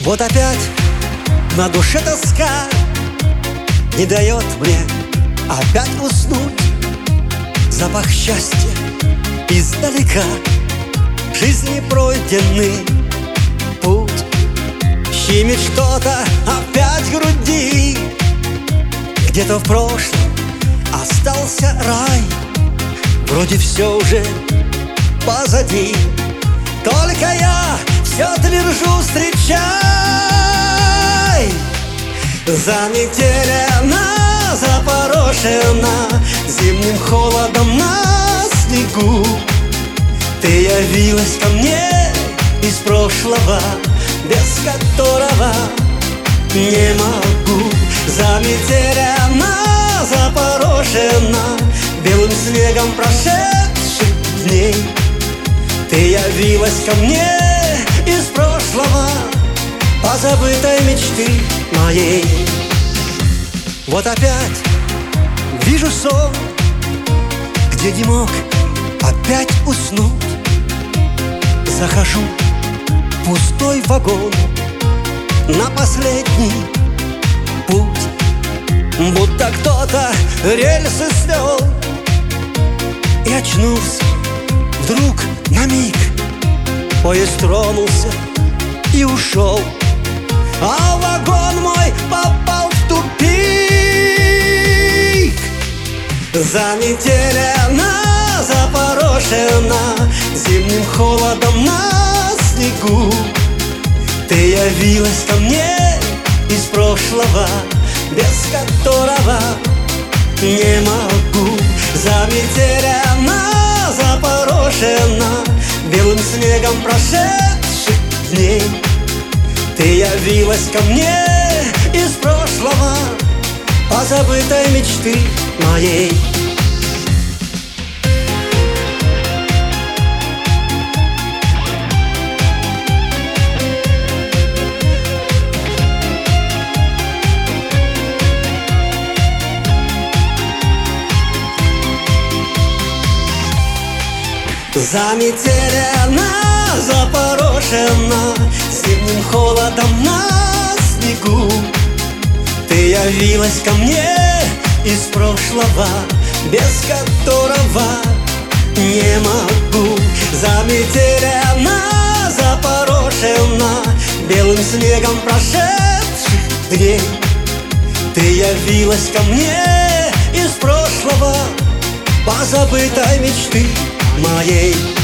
Вот опять на душе тоска не дает мне опять уснуть. Запах счастья издалека, жизни пройденный путь. Щемит что-то опять в груди. Где-то в прошлом остался рай. Вроде все уже позади, только я все твержу: встречай. Заметелена, запорошена зимним холодом на снегу. Ты явилась ко мне из прошлого, без которого не могу. Заметелена, запорошена белым снегом прошедших дней. Ты явилась ко мне из прошлого, позабытой мечты моей. Вот опять вижу сон, где не мог опять уснуть. Захожу в пустой вагон на последний путь, будто кто-то рельсы свел. И очнулся вдруг на миг. Поезд тронулся и ушел, а вагон мой попал в тупик. Заметелена, запорошена зимним холодом на снегу. Ты явилась ко мне из прошлого, без которого не могу. Заметелена, запорошена белым снегом прошедших дней. Ты явилась ко мне из прошлого, позабытой мечты моей. Заметелена, запорошена зимним холодом на снегу. Ты явилась ко мне из прошлого, без которого не могу. Заметелена, запорошена белым снегом прошедших дней. Ты явилась ко мне из прошлого, позабытой мечты моей.